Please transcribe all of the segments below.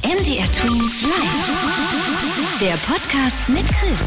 MDR Twins Live. Der Podcast mit Chris.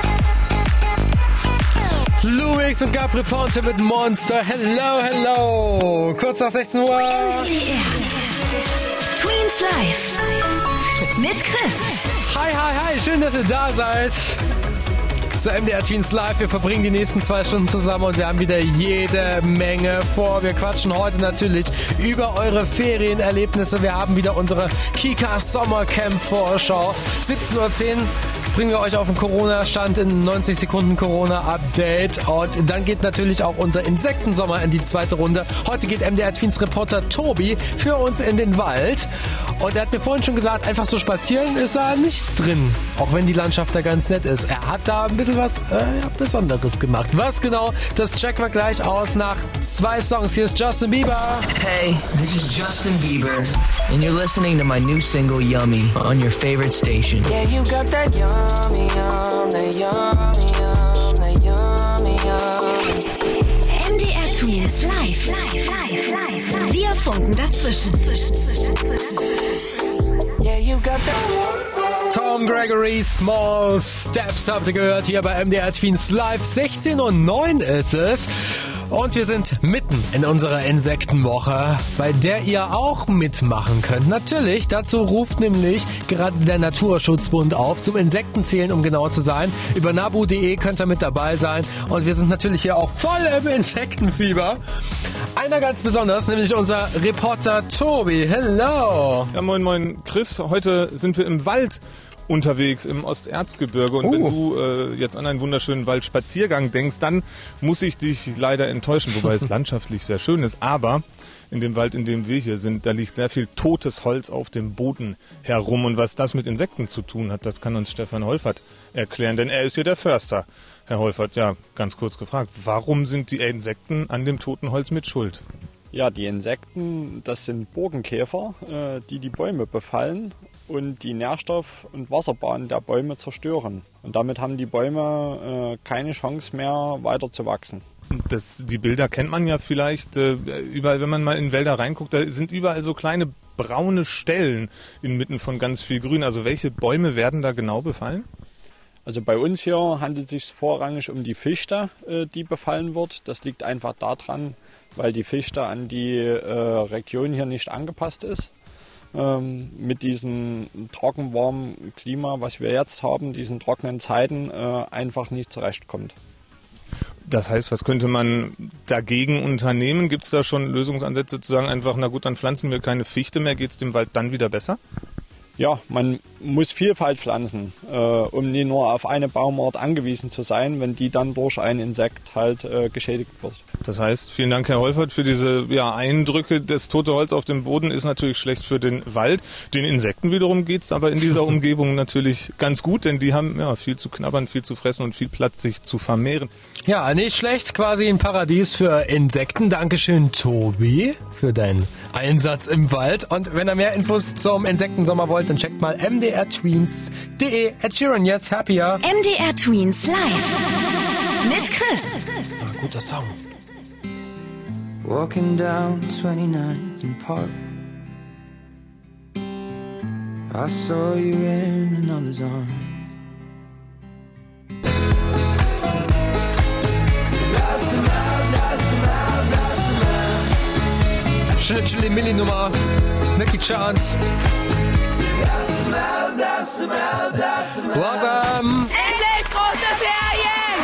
Luix und Gabri Ponte mit Monster. Hello. Kurz nach 16 Uhr. MDR Twins Live. Mit Chris. Hi. Schön, dass ihr da seid. Zu MDR Twins Live. Wir verbringen die nächsten 2 Stunden zusammen und wir haben wieder jede Menge vor. Wir quatschen heute natürlich über eure Ferienerlebnisse. Wir haben wieder unsere Kikas Sommercamp Vorschau. 17:10 Uhr bringen wir euch auf den Corona-Stand in 90 Sekunden Corona-Update. Und dann geht natürlich auch unser Insektensommer in die zweite Runde. Heute geht MDR Twins Reporter Tobi für uns in den Wald. Und er hat mir vorhin schon gesagt, einfach so spazieren ist er nicht drin. Auch wenn die Landschaft da ganz nett ist. Er hat da ein bisschen was Besonderes gemacht. Was genau, das checken wir gleich aus nach 2 Songs. Hier ist Justin Bieber. Hey, this is Justin Bieber, and you're listening to my new single, Yummy, on your favorite station. Yeah, you got that yummy, that yummy, that yummy, MDR Twins Live. Wir funken dazwischen. Yeah, you got that. Tom Gregory, Small Steps habt ihr gehört hier bei MDR Twins Live. 16:09 ist es. Und wir sind mitten in unserer Insektenwoche, bei der ihr auch mitmachen könnt. Natürlich, dazu ruft nämlich gerade der Naturschutzbund auf, zum Insektenzählen, um genau zu sein. Über nabu.de könnt ihr mit dabei sein. Und wir sind natürlich hier auch voll im Insektenfieber. Einer ganz besonders, nämlich unser Reporter Tobi. Hello! Ja, moin Chris. Heute sind wir im Wald unterwegs im Osterzgebirge und wenn du jetzt an einen wunderschönen Waldspaziergang denkst, dann muss ich dich leider enttäuschen, wobei es landschaftlich sehr schön ist, aber in dem Wald, in dem wir hier sind, da liegt sehr viel totes Holz auf dem Boden herum und was das mit Insekten zu tun hat, das kann uns Stefan Holfert erklären, denn er ist hier der Förster. Herr Holfert, ja, ganz kurz gefragt, warum sind die Insekten an dem toten Holz mit schuld? Ja, die Insekten, das sind Borkenkäfer, die Bäume befallen und die Nährstoff- und Wasserbahnen der Bäume zerstören. Und damit haben die Bäume keine Chance mehr, weiter zu wachsen. Die Bilder kennt man ja vielleicht überall, wenn man mal in Wälder reinguckt, da sind überall so kleine braune Stellen inmitten von ganz viel Grün. Also welche Bäume werden da genau befallen? Also bei uns hier handelt es sich vorrangig um die Fichte, die befallen wird. Das liegt einfach daran, weil die Fichte an die Region hier nicht angepasst ist. Mit diesem trockenwarmen Klima, was wir jetzt haben, diesen trockenen Zeiten, einfach nicht zurechtkommt. Das heißt, was könnte man dagegen unternehmen? Gibt es da schon Lösungsansätze zu sagen, einfach, na gut, dann pflanzen wir keine Fichte mehr, geht es dem Wald dann wieder besser? Ja, man muss Vielfalt pflanzen, um nie nur auf eine Baumart angewiesen zu sein, wenn die dann durch ein Insekt halt geschädigt wird. Das heißt, vielen Dank, Herr Holfert, für diese Eindrücke. Das tote Holz auf dem Boden ist natürlich schlecht für den Wald. Den Insekten wiederum geht's aber in dieser Umgebung natürlich ganz gut, denn die haben viel zu knabbern, viel zu fressen und viel Platz, sich zu vermehren. Ja, nicht schlecht, quasi ein Paradies für Insekten. Dankeschön, Tobi, für deinen Einsatz im Wald. Und wenn ihr mehr Infos zum Insektensommer wollt, dann checkt mal mdrtweens.de. Ed Sheeran jetzt happier. MDR Twins Live. Mit Chris. Guter Song. Walking down 29th and Park, I saw you in another's arm. Chili-Milli-Nummer. Nicky Chance. Awesome. Endlich große Ferien.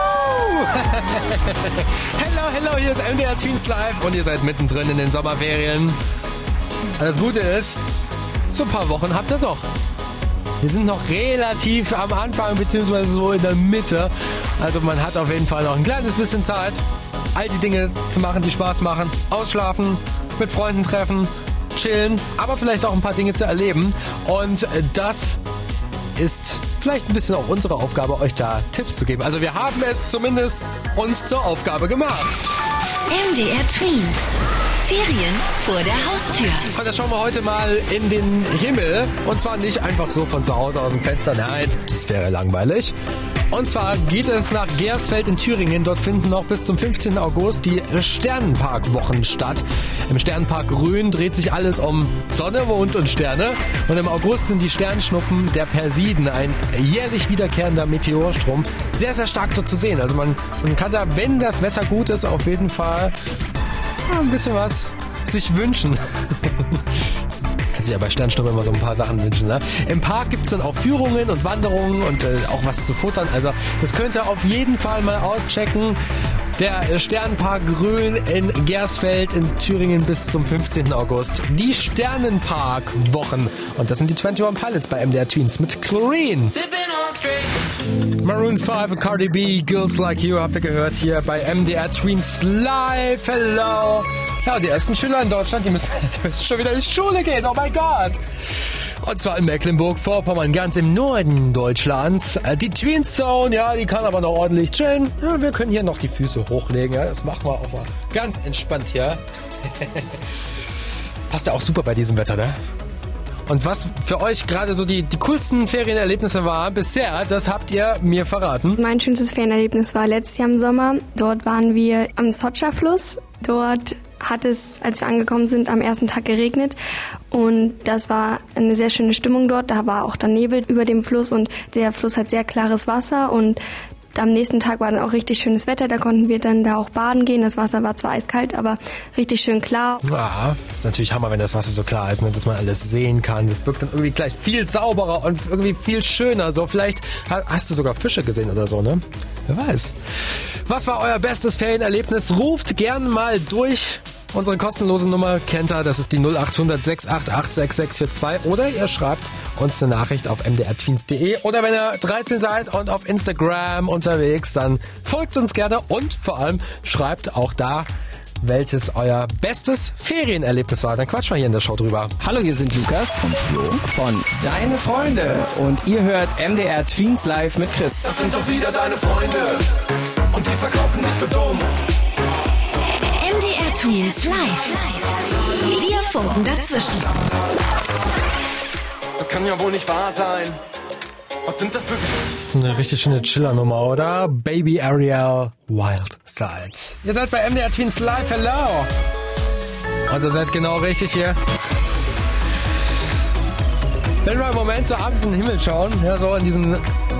Hello, hier ist MDR Twins Live und ihr seid mittendrin in den Sommerferien. Das Gute ist, so ein paar Wochen habt ihr doch. Wir sind noch relativ am Anfang, beziehungsweise so in der Mitte. Also man hat auf jeden Fall noch ein kleines bisschen Zeit, all die Dinge zu machen, die Spaß machen. Ausschlafen, mit Freunden treffen, chillen, aber vielleicht auch ein paar Dinge zu erleben. Und das ist vielleicht ein bisschen auch unsere Aufgabe, euch da Tipps zu geben. Also wir haben es zumindest uns zur Aufgabe gemacht. MDR Twins. Ferien vor der Haustür. Und da schauen wir heute mal in den Himmel. Und zwar nicht einfach so von zu Hause aus dem Fenster. Nein, das wäre langweilig. Und zwar geht es nach Gersfeld in Thüringen. Dort finden noch bis zum 15. August die Sternenparkwochen statt. Im Sternenpark Rhön dreht sich alles um Sonne, Mond und Sterne. Und im August sind die Sternschnuppen der Persiden, ein jährlich wiederkehrender Meteorstrom, sehr, sehr stark dort zu sehen. Also man kann da, wenn das Wetter gut ist, auf jeden Fall ein bisschen was sich wünschen. Kann sich ja bei Sternschnuppen immer so ein paar Sachen wünschen. Ne? Im Park gibt es dann auch Führungen und Wanderungen und auch was zu futtern. Also das könnt ihr auf jeden Fall mal auschecken. Der Sternenpark Rhön in Gersfeld in Thüringen bis zum 15. August. Die Sternenpark-Wochen. Und das sind die 21 Pilots bei MDR Tweens mit Chlorine. Maroon 5 und Cardi B, Girls Like You, habt ihr gehört hier bei MDR Tweens Live. Hello. Ja, die ersten Schüler in Deutschland, die müssen schon wieder in die Schule gehen. Oh mein Gott. Und zwar in Mecklenburg-Vorpommern, ganz im Norden Deutschlands. Die Tweens Zone, ja, die kann aber noch ordentlich chillen. Ja, wir können hier noch die Füße hochlegen. Ja, das machen wir auch mal ganz entspannt hier. Passt ja auch super bei diesem Wetter, ne? Und was für euch gerade so die coolsten Ferienerlebnisse war bisher, das habt ihr mir verraten. Mein schönstes Ferienerlebnis war letztes Jahr im Sommer. Dort waren wir am Sotscha-Fluss. Dort hat es, als wir angekommen sind, am ersten Tag geregnet und das war eine sehr schöne Stimmung dort. Da war auch dann Nebel über dem Fluss und der Fluss hat sehr klares Wasser und am nächsten Tag war dann auch richtig schönes Wetter. Da konnten wir dann da auch baden gehen. Das Wasser war zwar eiskalt, aber richtig schön klar. Ja, ist natürlich Hammer, wenn das Wasser so klar ist, ne? Dass man alles sehen kann. Das wirkt dann irgendwie gleich viel sauberer und irgendwie viel schöner. So, vielleicht hast du sogar Fische gesehen oder so, ne? Wer weiß. Was war euer bestes Ferienerlebnis? Ruft gern mal durch. Unsere kostenlose Nummer kennt ihr, das ist die 0800 688 6642 oder ihr schreibt uns eine Nachricht auf mdrtweens.de oder wenn ihr 13 seid und auf Instagram unterwegs, dann folgt uns gerne und vor allem schreibt auch da, welches euer bestes Ferienerlebnis war. Dann quatschen wir hier in der Show drüber. Hallo, hier sind Lukas und Flo von Deine Freunde und ihr hört MDR Tweens Live mit Chris. Das sind doch wieder deine Freunde und die verkaufen dich für dumm. MDR Tweens Live. Wir funken dazwischen. Das kann ja wohl nicht wahr sein. Was sind das für... Das ist eine richtig schöne Chiller-Nummer, oder? Baby Ariel Wild Side. Ihr seid bei MDR Tweens Live. Hello. Und ihr seid genau richtig hier. Wenn wir im Moment so abends in den Himmel schauen, ja, so in diesen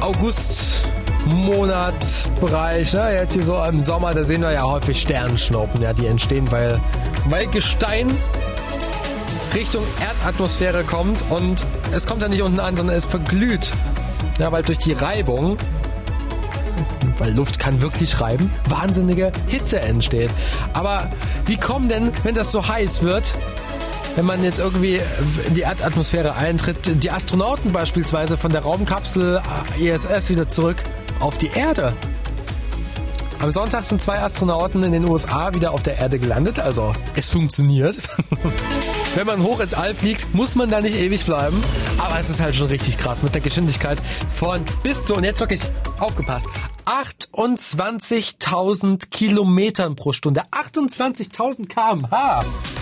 August-Monat-Bereich, ne, jetzt hier so im Sommer, da sehen wir ja häufig Sternschnuppen, ja, die entstehen, weil Gestein Richtung Erdatmosphäre kommt und es kommt ja nicht unten an, sondern es verglüht. Ja, weil durch die Reibung, weil Luft kann wirklich reiben, wahnsinnige Hitze entsteht. Aber wie kommen denn, wenn das so heiß wird, wenn man jetzt irgendwie in die Erdatmosphäre eintritt, die Astronauten beispielsweise von der Raumkapsel ISS wieder zurück auf die Erde? Am Sonntag sind 2 Astronauten in den USA wieder auf der Erde gelandet, also es funktioniert. Wenn man hoch ins All fliegt, muss man da nicht ewig bleiben. Aber es ist halt schon richtig krass mit der Geschwindigkeit von bis zu, und jetzt wirklich aufgepasst, 28.000 Kilometern pro Stunde. 28.000 km/h.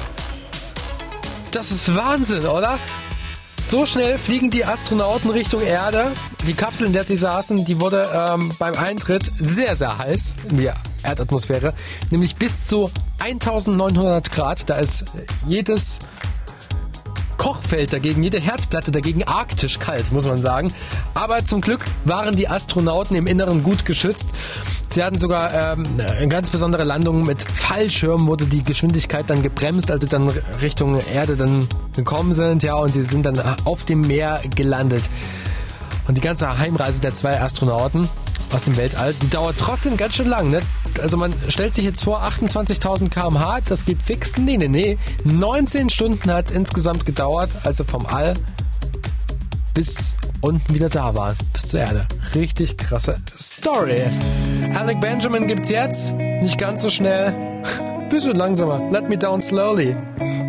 Das ist Wahnsinn, oder? So schnell fliegen die Astronauten Richtung Erde. Die Kapsel, in der sie saßen, die wurde beim Eintritt sehr, sehr heiß in die Erdatmosphäre. Nämlich bis zu 1900 Grad. Da ist jedes Kochfeld dagegen, jede Herdplatte dagegen arktisch kalt, muss man sagen. Aber zum Glück waren die Astronauten im Inneren gut geschützt. Sie hatten sogar eine ganz besondere Landung mit Fallschirm, wurde die Geschwindigkeit dann gebremst, als sie dann Richtung Erde dann gekommen sind. Ja, und sie sind dann auf dem Meer gelandet. Und die ganze Heimreise der 2 Astronauten aus dem Weltall, die dauert trotzdem ganz schön lang, ne? Also man stellt sich jetzt vor, 28.000 km/h, das geht fix. Nee. 19 Stunden hat es insgesamt gedauert, also vom All bis unten wieder da waren, bis zur Erde. Richtig krasse Story. Alec Benjamin gibt's jetzt, nicht ganz so schnell, bisschen langsamer. Let Me Down Slowly.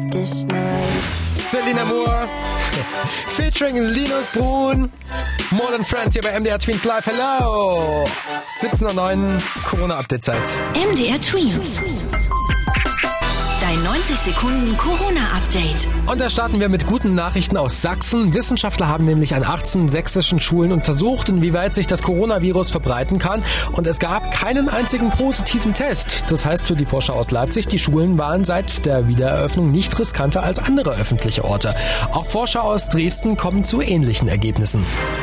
Selina Moore, featuring Linus Brun. More Than Friends hier bei MDR Tweens Live. Hello! 17:09 Corona-Update-Zeit. MDR Tweens. Dein 90 Sekunden Corona-Update. Und da starten wir mit guten Nachrichten aus Sachsen. Wissenschaftler haben nämlich an 18 sächsischen Schulen untersucht, inwieweit sich das Coronavirus verbreiten kann. Und es gab keinen einzigen positiven Test. Das heißt für die Forscher aus Leipzig, die Schulen waren seit der Wiedereröffnung nicht riskanter als andere öffentliche Orte. Auch Forscher aus Dresden kommen zu ähnlichen Ergebnissen.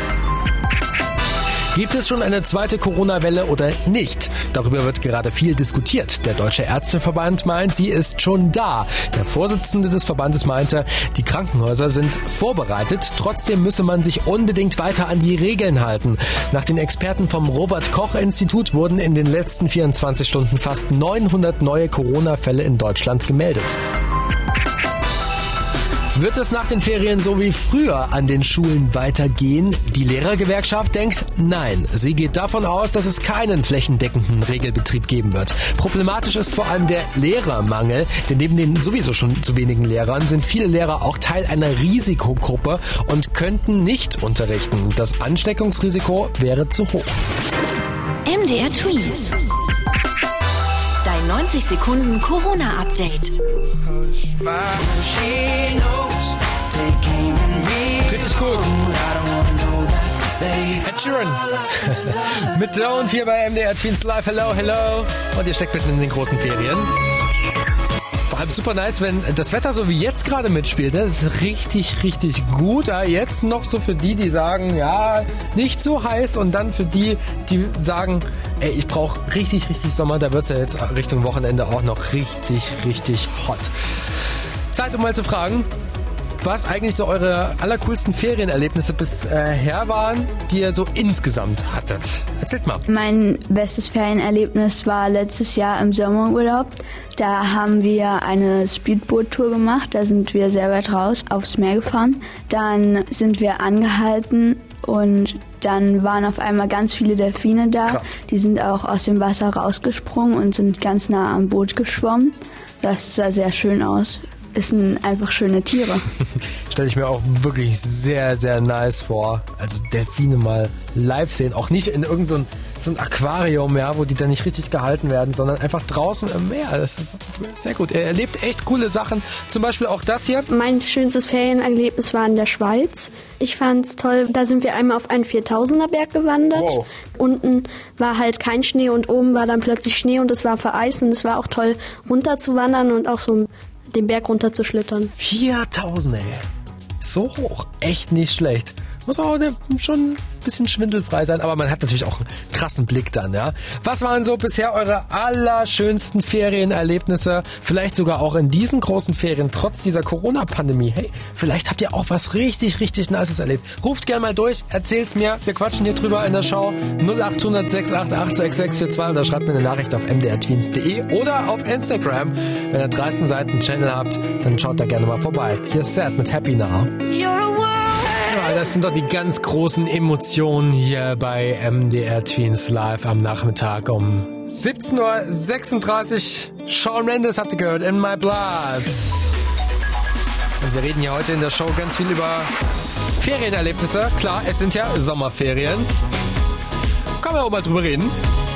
Gibt es schon eine zweite Corona-Welle oder nicht? Darüber wird gerade viel diskutiert. Der Deutsche Ärzteverband meint, sie ist schon da. Der Vorsitzende des Verbandes meinte, die Krankenhäuser sind vorbereitet. Trotzdem müsse man sich unbedingt weiter an die Regeln halten. Nach den Experten vom Robert-Koch-Institut wurden in den letzten 24 Stunden fast 900 neue Corona-Fälle in Deutschland gemeldet. Wird es nach den Ferien so wie früher an den Schulen weitergehen? Die Lehrergewerkschaft denkt, nein. Sie geht davon aus, dass es keinen flächendeckenden Regelbetrieb geben wird. Problematisch ist vor allem der Lehrermangel, denn neben den sowieso schon zu wenigen Lehrern sind viele Lehrer auch Teil einer Risikogruppe und könnten nicht unterrichten. Das Ansteckungsrisiko wäre zu hoch. MDR Tweets. Dein 90 Sekunden Corona-Update. Richtig gut. Ed Sheeran. Mit Don't hier bei MDR Tweens Live. Hello, hello. Und ihr steckt mitten in den großen Ferien. Vor allem super nice, wenn das Wetter so wie jetzt gerade mitspielt. Das ist richtig, richtig gut. Ja, jetzt noch so für die sagen, ja, nicht so heiß. Und dann für die, die sagen, ey, ich brauche richtig, richtig Sommer. Da wird es ja jetzt Richtung Wochenende auch noch richtig, richtig hot. Zeit, um mal zu fragen, was eigentlich so eure allercoolsten Ferienerlebnisse bisher waren, die ihr so insgesamt hattet. Erzählt mal. Mein bestes Ferienerlebnis war letztes Jahr im Sommerurlaub. Da haben wir eine Speedboot-Tour gemacht. Da sind wir sehr weit raus aufs Meer gefahren. Dann sind wir angehalten und dann waren auf einmal ganz viele Delfine da. Krass. Die sind auch aus dem Wasser rausgesprungen und sind ganz nah am Boot geschwommen. Das sah sehr schön aus. Es sind einfach schöne Tiere. Stelle ich mir auch wirklich sehr, sehr nice vor. Also Delfine mal live sehen. Auch nicht in irgendein so ein Aquarium, ja, wo die dann nicht richtig gehalten werden, sondern einfach draußen im Meer. Das ist sehr gut. Er erlebt echt coole Sachen. Zum Beispiel auch das hier. Mein schönstes Ferienerlebnis war in der Schweiz. Ich fand's toll. Da sind wir einmal auf einen 4000er Berg gewandert. Wow. Unten war halt kein Schnee und oben war dann plötzlich Schnee und es war vereist und es war auch toll runter zu wandern und auch so den Berg runter zu schlittern. 4000, ey. So hoch. Echt nicht schlecht. Muss auch schon ein bisschen schwindelfrei sein, aber man hat natürlich auch einen krassen Blick dann, ja. Was waren so bisher eure allerschönsten Ferienerlebnisse? Vielleicht sogar auch in diesen großen Ferien, trotz dieser Corona-Pandemie. Hey, vielleicht habt ihr auch was richtig, richtig Nices erlebt. Ruft gerne mal durch, erzählt's mir. Wir quatschen hier drüber in der Show. 0800 688 6642 oder schreibt mir eine Nachricht auf mdrtweens.de oder auf Instagram. Wenn ihr 13 Seiten Channel habt, dann schaut da gerne mal vorbei. Hier ist Sad mit Happy Now. Ja, das sind doch die ganz großen Emotionen hier bei MDR Tweens Live am Nachmittag um 17:36 Uhr. Shawn Mendes habt ihr gehört, In My Blood. Und wir reden hier heute in der Show ganz viel über Ferienerlebnisse. Klar, es sind ja Sommerferien. Können wir auch mal drüber reden.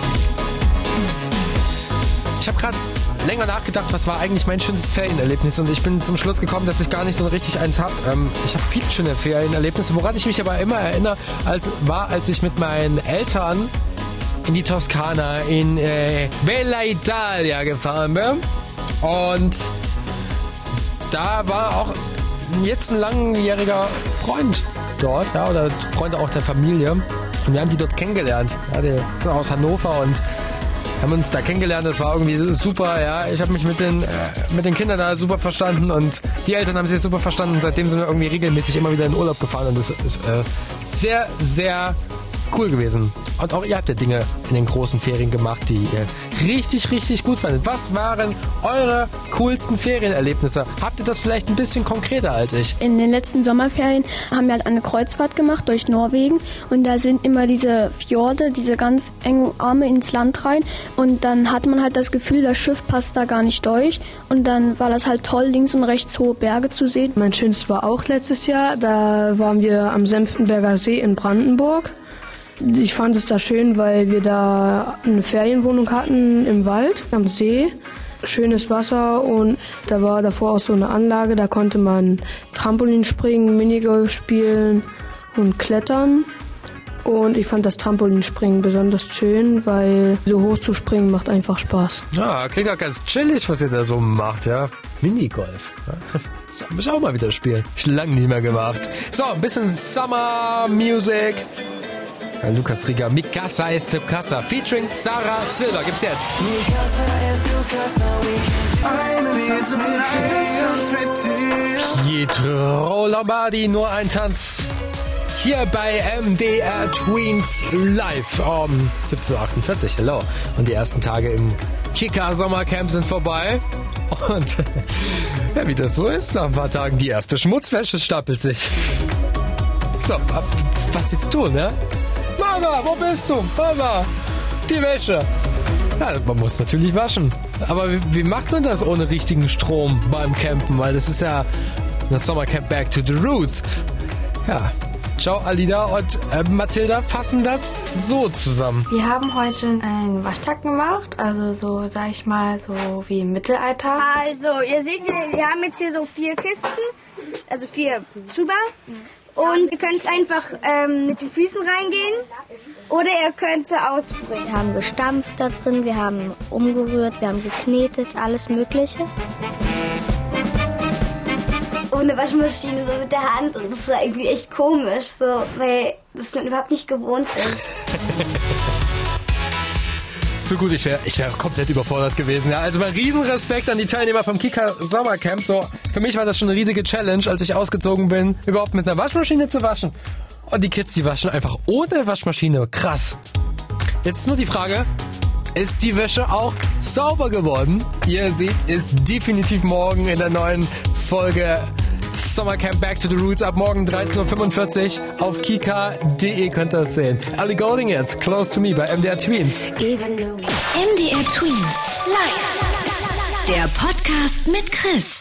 Ich habe gerade länger nachgedacht, was war eigentlich mein schönstes Ferienerlebnis, und ich bin zum Schluss gekommen, dass ich gar nicht so richtig eins habe. Ich habe viele schöne Ferienerlebnisse, woran ich mich aber immer erinnere, als ich mit meinen Eltern in die Toskana, in Bella Italia gefahren bin, und da war auch jetzt ein langjähriger Freund dort, ja, oder Freunde auch der Familie, und wir haben die dort kennengelernt. Ja, die sind aus Hannover und haben uns da kennengelernt, das war irgendwie super, ja. Ich habe mich mit den Kindern da super verstanden und die Eltern haben sich super verstanden, und seitdem sind wir irgendwie regelmäßig immer wieder in Urlaub gefahren, und das ist sehr, sehr cool gewesen. Und auch ihr habt ja Dinge in den großen Ferien gemacht, die ihr richtig, richtig gut fandet. Was waren eure coolsten Ferienerlebnisse? Habt ihr das vielleicht ein bisschen konkreter als ich? In den letzten Sommerferien haben wir halt eine Kreuzfahrt gemacht durch Norwegen, und da sind immer diese Fjorde, diese ganz engen Arme ins Land rein, und dann hatte man halt das Gefühl, das Schiff passt da gar nicht durch, und dann war das halt toll, links und rechts hohe Berge zu sehen. Mein schönstes war auch letztes Jahr, da waren wir am Senftenberger See in Brandenburg. Ich fand es da schön, weil wir da eine Ferienwohnung hatten im Wald, am See. schönes Wasser und da war davor auch so eine Anlage, da konnte man Trampolin springen, Minigolf spielen und klettern. Und ich fand das Trampolinspringen besonders schön, weil so hoch zu springen macht einfach Spaß. Ja, klingt auch ganz chillig, was ihr da so macht, ja. Minigolf. Ja. So, muss ich auch mal wieder spielen. Ich lange nicht mehr gemacht. So, ein bisschen Summer Music. Ja, Lukas Rieger, Mi Casa es tu casa, featuring Sarah Silver. Gibt's jetzt. Mi casa es tu casa, Pietro Lombardi, nur ein Tanz. Hier bei MDR Tweens live um 17.48 Uhr. Hello. Und die ersten Tage im Kicker Sommercamp sind vorbei. Und ja, wie das so ist, nach ein paar Tagen die erste Schmutzwäsche stapelt sich. So, was jetzt tun, ne? Mama, wo bist du? Mama, die Wäsche. Ja, man muss natürlich waschen. Aber wie macht man das ohne richtigen Strom beim Campen? Weil das ist ja das Sommercamp Back to the Roots. Ja. Ciao, Alida und Mathilda fassen das so zusammen. Wir haben heute einen Waschtag gemacht, also so, sag ich mal, so wie im Mittelalter. Also, ihr seht, wir haben jetzt hier so 4 Kisten, also 4 Zuber. Und ihr könnt einfach mit den Füßen reingehen oder ihr könnt sie ausbringen. Wir haben gestampft da drin, wir haben umgerührt, wir haben geknetet, alles Mögliche. Ohne Waschmaschine, so mit der Hand. Und das war irgendwie echt komisch, so, weil das man überhaupt nicht gewohnt ist. So gut, ich wär komplett überfordert gewesen. Ja. Also mal Riesenrespekt an die Teilnehmer vom Kika Sommercamp. So, für mich war das schon eine riesige Challenge, als ich ausgezogen bin, überhaupt mit einer Waschmaschine zu waschen. Und die Kids, die waschen einfach ohne Waschmaschine. Krass. Jetzt nur die Frage, ist die Wäsche auch sauber geworden? Ihr seht es definitiv morgen in der neuen Folge Sommercamp Back to the Roots. Ab morgen 13.45 Uhr auf kika.de könnt ihr das sehen. Ellie Goulding jetzt, Close to Me bei MDR Tweens. MDR Tweens live. Der Podcast mit Chris.